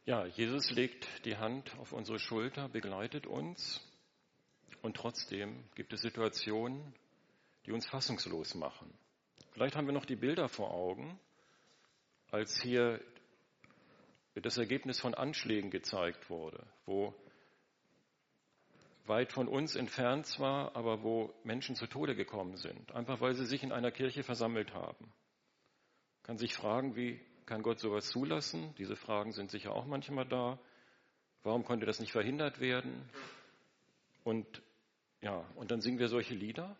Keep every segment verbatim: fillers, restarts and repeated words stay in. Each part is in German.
Ja, Jesus legt die Hand auf unsere Schulter, begleitet uns und trotzdem gibt es Situationen, die uns fassungslos machen. Vielleicht haben wir noch die Bilder vor Augen, als hier das Ergebnis von Anschlägen gezeigt wurde, wo weit von uns entfernt war, aber wo Menschen zu Tode gekommen sind, einfach weil sie sich in einer Kirche versammelt haben. Man kann sich fragen, wie kann Gott sowas zulassen? Diese Fragen sind sicher auch manchmal da. Warum konnte das nicht verhindert werden? Und ja, und dann singen wir solche Lieder.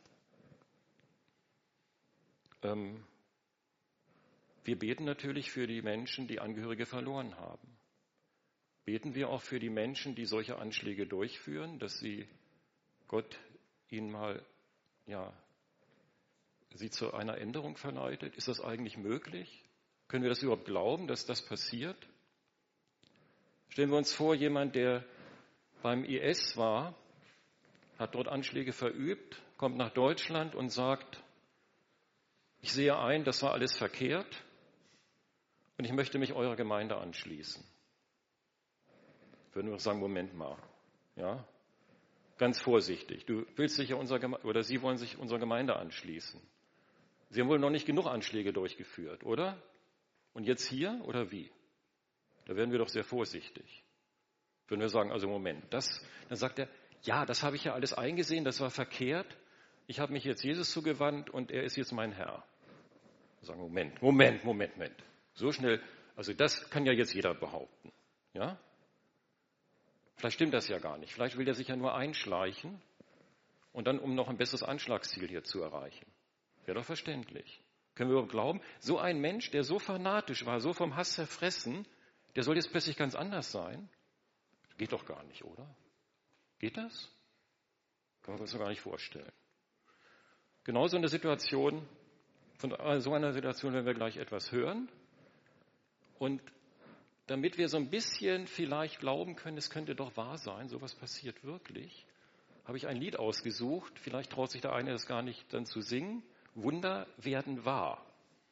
Ähm, wir beten natürlich für die Menschen, die Angehörige verloren haben. Beten wir auch für die Menschen, die solche Anschläge durchführen, dass sie Gott ihnen mal, ja, sie zu einer Änderung verleitet? Ist das eigentlich möglich? Können wir das überhaupt glauben, dass das passiert? Stellen wir uns vor, jemand, der beim I S war, hat dort Anschläge verübt, kommt nach Deutschland und sagt, ich sehe ein, das war alles verkehrt und ich möchte mich eurer Gemeinde anschließen. Würden wir sagen, Moment mal, ja, ganz vorsichtig. Du willst dich ja unserer Geme- oder Sie wollen sich unserer Gemeinde anschließen. Sie haben wohl noch nicht genug Anschläge durchgeführt, oder? Und jetzt hier oder wie? Da werden wir doch sehr vorsichtig. Würden wir sagen, also Moment, das, dann sagt er, ja, das habe ich ja alles eingesehen, das war verkehrt. Ich habe mich jetzt Jesus zugewandt und er ist jetzt mein Herr. Wir sagen, Moment, Moment, Moment, Moment. So schnell, also das kann ja jetzt jeder behaupten. Ja? Vielleicht stimmt das ja gar nicht. Vielleicht will er sich ja nur einschleichen und dann, um noch ein besseres Anschlagsziel hier zu erreichen. Wäre doch verständlich. Können wir überhaupt glauben, so ein Mensch, der so fanatisch war, so vom Hass zerfressen, der soll jetzt plötzlich ganz anders sein? Geht doch gar nicht, oder? Geht das? Kann man sich so gar nicht vorstellen. Genauso in der Situation, von so einer Situation werden wir gleich etwas hören. Und damit wir so ein bisschen vielleicht glauben können, es könnte doch wahr sein, sowas passiert wirklich, habe ich ein Lied ausgesucht. Vielleicht traut sich der eine das gar nicht dann zu singen. Wunder werden wahr.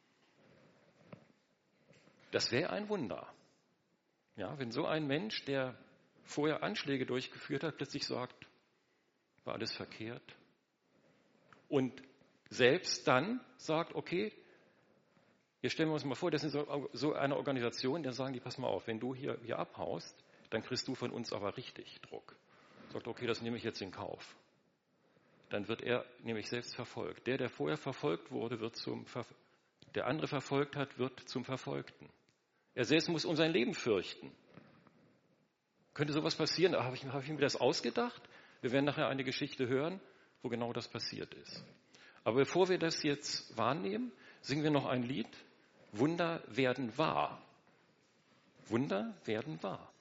Das wäre ein Wunder. Ja, wenn so ein Mensch, der vorher Anschläge durchgeführt hat, plötzlich sagt, war alles verkehrt. Und selbst dann sagt, okay, wir stellen uns mal vor, das ist so, so eine Organisation, der sagen die, pass mal auf, wenn du hier, hier abhaust, dann kriegst du von uns aber richtig Druck. Sagt, okay, das nehme ich jetzt in Kauf. Dann wird er nämlich selbst verfolgt. Der, der vorher verfolgt wurde, wird zum Ver- der andere verfolgt hat, wird zum Verfolgten. Er selbst muss um sein Leben fürchten. Könnte sowas passieren? Da habe ich, habe ich mir das ausgedacht? Wir werden nachher eine Geschichte hören, wo genau das passiert ist. Aber bevor wir das jetzt wahrnehmen, singen wir noch ein Lied. Wunder werden wahr. Wunder werden wahr.